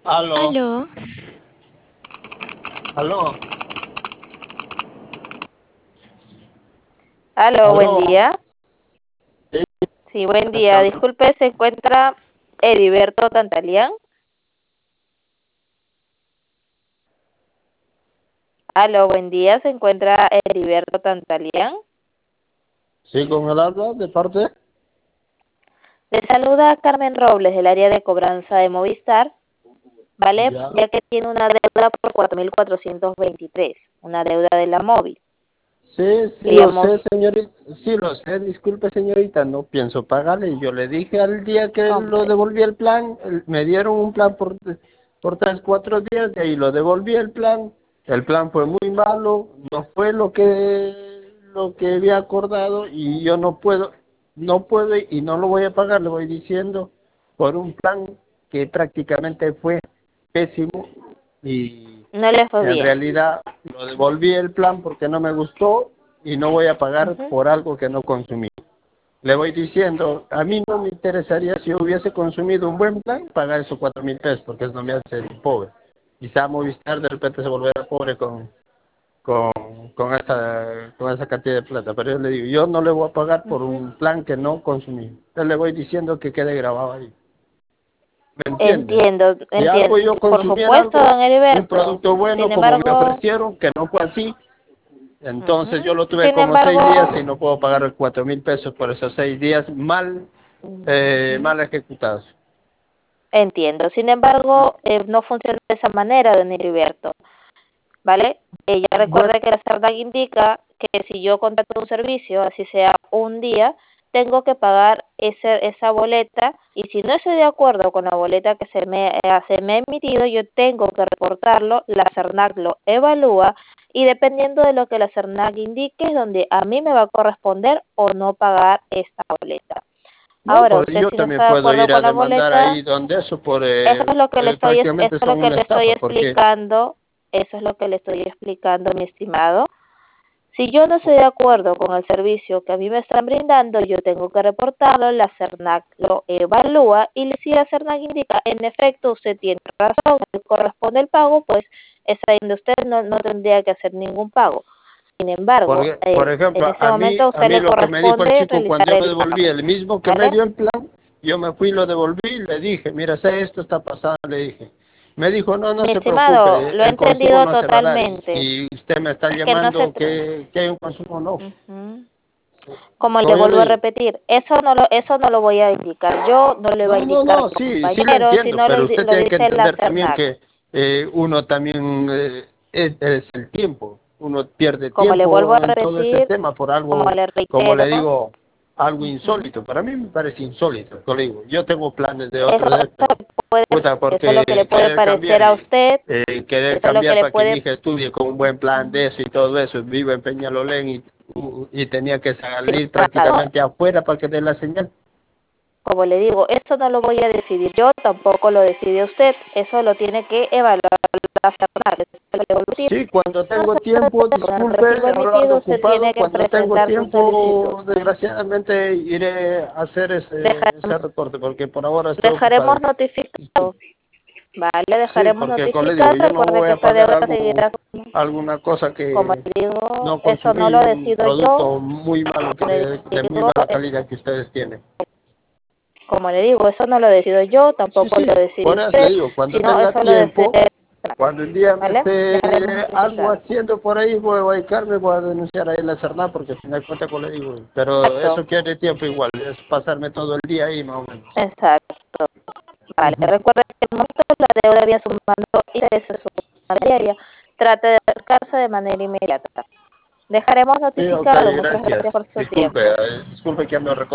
Aló, Aló, aló, Aló, buen aló. día. Sí, Sí, buen está día. hablando. Disculpe, ¿se encuentra Heriberto Tantalián? Aló, buen día. ¿Se encuentra Heriberto Tantalián? Sí, con el habla de parte. Le saluda Carmen Robles del área de cobranza de Movistar, ¿vale? Ya. Ya que tiene una deuda por 4.423, una deuda de la móvil. Sí, sí lo Queríamos, sé, señorita. Sí lo sé, disculpe, señorita. No pienso pagarle. Yo le dije al día que lo compre, devolví el plan. Me dieron un plan por 3, 4 días. De ahí lo devolví el plan. El plan fue muy malo. No fue lo que había acordado. Y yo no puedo y no lo voy a pagar. Le voy diciendo por un plan que prácticamente fue pésimo. Y no le fue en bien. realidad lo devolví el plan porque no me gustó y no voy a pagar Ujú. por algo que no consumí. Le voy diciendo, a mí no me interesaría si yo hubiese consumido un buen plan, pagar esos 4.000 pesos, porque eso no me hace ser pobre. Quizá Movistar de repente se volverá pobre con, con esa cantidad de plata, pero yo le digo, yo no le voy a pagar por Ujú. un plan que no consumí. Entonces le voy diciendo que quede grabado ahí. ¿Me entiendes? Entiendo, Si algo entiendo. yo Por consumiera supuesto, algo, don un Heriberto. producto bueno Sin como me embargo, ofrecieron, que no fue así, entonces yo ujú. lo tuve Sin como 6 días embargo, y no puedo pagar los 4.000 pesos por esos 6 días ujú. mal ejecutados. Entiendo. Sin embargo, no funciona de esa manera, don Heriberto, ¿vale? Ya Bueno, recuerda que la SERNAC indica que si yo contrato un servicio, así sea un día, tengo que pagar esa boleta y si no estoy de acuerdo con la boleta que se me ha emitido, yo tengo que reportarlo, la SERNAC lo evalúa y dependiendo de lo que la SERNAC indique es donde a mí me va a corresponder o no pagar esta boleta. no, Ahora, pues usted yo si no también está de puedo acuerdo ir con a la demandar boleta, ahí donde eso eso es lo que le estoy, eso prácticamente es lo son que una le estoy estafa, porque explicando, eso es lo que le estoy explicando, mi estimado. Si yo no estoy de acuerdo con el servicio que a mí me están brindando, yo tengo que reportarlo, la CERNAC lo evalúa y si la CERNAC indica, en efecto, usted tiene razón, le corresponde el pago, pues es ahí donde usted no tendría que hacer ningún pago. Sin embargo, por en ejemplo, ese a mí, momento a a usted mí le lo que me dijo el corresponde chico realizar cuando yo me el devolví, pago, el mismo que me ¿vale? dio el plan, yo me fui, lo devolví, le dije, mira, sé esto está pasando, le dije. Me dijo, no, no Mi se estimado, preocupe, lo he el consumo entendido no se va a dar. Y, totalmente. y usted me está Es que no se... llamando que hay un consumo, no. Ujú. Como le Como yo le vuelvo a digo, repetir, eso no lo voy a indicar yo, no le va a no, no, indicar no, mi sí, sí le compañero, entiendo, sino pero usted lo tiene que dice la entender también CERNAC. que uno también es el tiempo. Uno pierde Como le vuelvo tiempo a en todo ese repetir, tema por como algo, le como le reitero, digo, algo ujú, insólito. Para mí me parece insólito, como le digo. Yo tengo planes de eso, otros, pero puede, puta, eso es lo porque que le puede querer cambiar parecer a y usted, querer eso es lo que cambiar le para que mi puede, hija estudie con un buen plan de eso y todo eso. Vivo en Peñalolén y tenía que sin salir embargo, prácticamente afuera para que dé la señal. como le digo, esto no lo voy a decidir yo, tampoco lo decide usted, eso lo tiene que evaluar la CERNAC. Eso es lo que le vuelvo a decir. Sí, cuando No tengo se tiempo, puede con el disculpe, recibo ahora ando emitido, usted ocupado. tiene que Cuando tengo presentar su solicitud. tiempo, desgraciadamente iré a hacer ese reporte, porque por ahora estoy Dejaremos ocupadito. notificado, Disculpe. vale, Sí, dejaremos porque como le digo, notificado. yo no Recuerde voy que a esta pagar deuda algo, seguirá, alguna cosa como que le digo, no eso no consumí, lo un decido yo, producto muy malo, como le de muy digo, mala calidad que ustedes tienen. eso no lo decido yo, Sí, tampoco lo sí, decide por eso le usted, digo, cuando sino tenga eso lo tiempo, decide, cuando el día me ¿vale? esté Dejaremos algo notificado. haciendo por ahí, voy a dedicarme, voy a denunciar ahí la Cernat, porque al final de cuentas, como le digo, pero Exacto, eso quiere tiempo igual, es pasarme todo el día ahí más o menos. exacto. Vale, Ujú. recuerde que el monto de la deuda viene sumando intereses sobre diaria. Trate de acercarse de manera inmediata. Dejaremos Sí, ok, notificado. Muchas gracias. gracias por su Disculpe, tiempo. disculpe que me